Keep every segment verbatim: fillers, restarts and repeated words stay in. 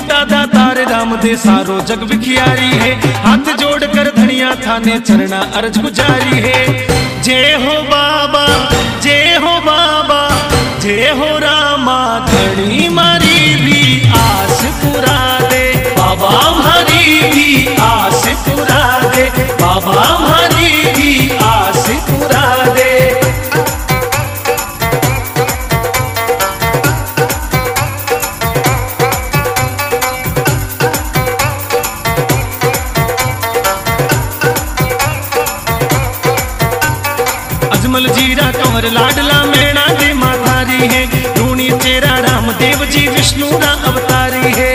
मोटा दातार राम दे सारो जग विखियारी है। हाथ जोड़ कर धनिया थाने चरना अर्ज गुजारी है। जय हो बाबा जय हो बाबा जय हो रामा धनी मारी भी आस पूरा दे बाबा हमारी भी आस पूरा दे बाबा हमारी भी आस पूरा दे। अजमल जीरा कंवर लाडला मैणा दे माधारी है। रूणी चेरा रामदेव जी विष्णु ना अवतारी है।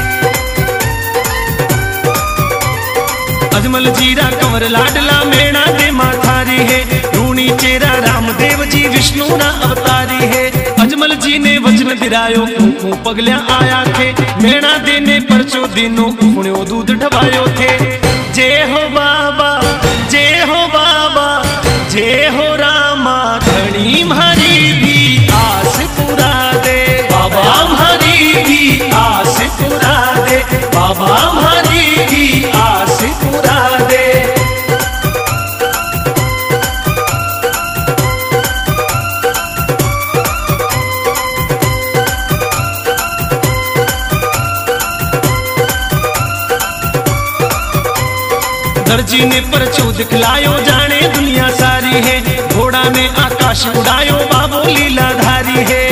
अजमल जीरा कंवर लाडला मैणा दे माधारी है। रूणी चेरा रामदेव जी विष्णु ना अवतारी है। अजमल जी ने वचन दिरायो कुकू पगल्या आया थे। मैणा देने परचो दिनो उफण्यो दूध ढवायो थे। जय हो बाबा जय हो बाबा जय हो रामा धनी म्हारी भी आस पूरा दे बाबा म्हारी भी आस पूरा दे बाबा म्हारी भी आस पूरा दे। दर्जी ने परचो दिखलायो जाने दुनिया सारी है। घोड़ा में आकाश उड़ायो बाबो लीलाधारी है।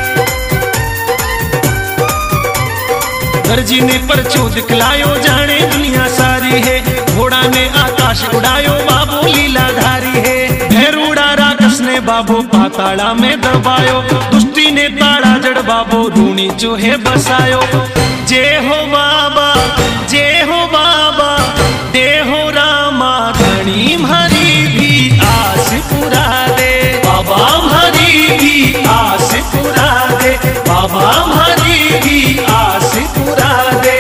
दर्जी ने परचो दिखलायो जाने दुनिया सारी है। घोड़ा में आकाश उड़ायो बाबो लीलाधारी है। भैरूड़ा राक्षस ने बाबो पाताड़ा में दबायो। दुष्टी ने ताड़ा जड़ बाबो रूणी चूहे बसायो। जय हो बाबा जय हो बाबा जय हो रामा धनी म्हारी भी आस पूरा दे बाबा म्हारी भी आस पूरा दे बाबा म्हारी भी आस पूरा दे।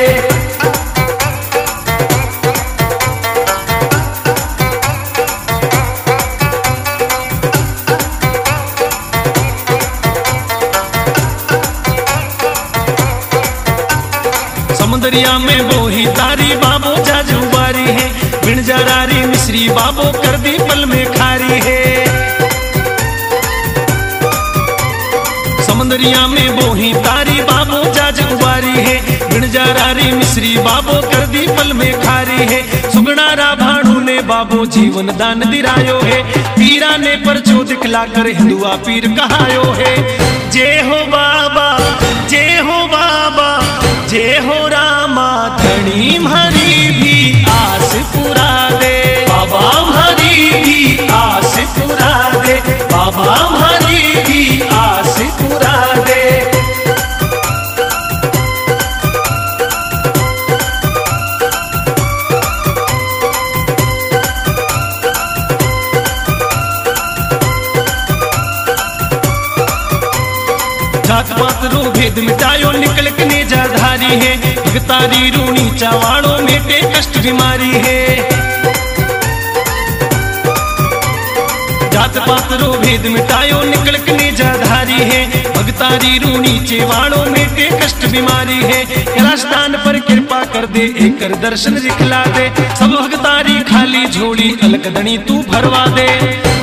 समुदरिया में बोही तारी बाबो जाजूबारी है। बिन जरारी मिश्री बाबो कर दी पल में खारी है। समुदरिया में बोही तारी बाबो जाज उबारी है। बिन जरारी मिश्री बाबो कर दी पल में खारी है। सुगणारा भाणु ने बाबो जीवन दान दिरायो है। पीरा ने परचो दिखला कर हिंदुआ पीर कहायो है। जय हो बाबा जय हो बाबा जय हो रामा धनी म्हारी भी आस पूरा दे बाबा म्हारी भी आस पूरा दे बाबा म्हारी भी आस पूरा दे। जात पात रो भेद मिटायो निकल के नेजाधारी है। भगतारी रूणी चावाड़ो मेटे कष्ट बीमारी है। जात पात रो भेद मिटायो निकल के नेजाधारी है। भगतारी रूणी चेवाड़ो मेटे कष्ट बीमारी है। राजस्थान पर कृपा कर दे एक कर दर्शन दिखला दे। सब भगतारी खाली झोली अलकदनी तू भरवा दे।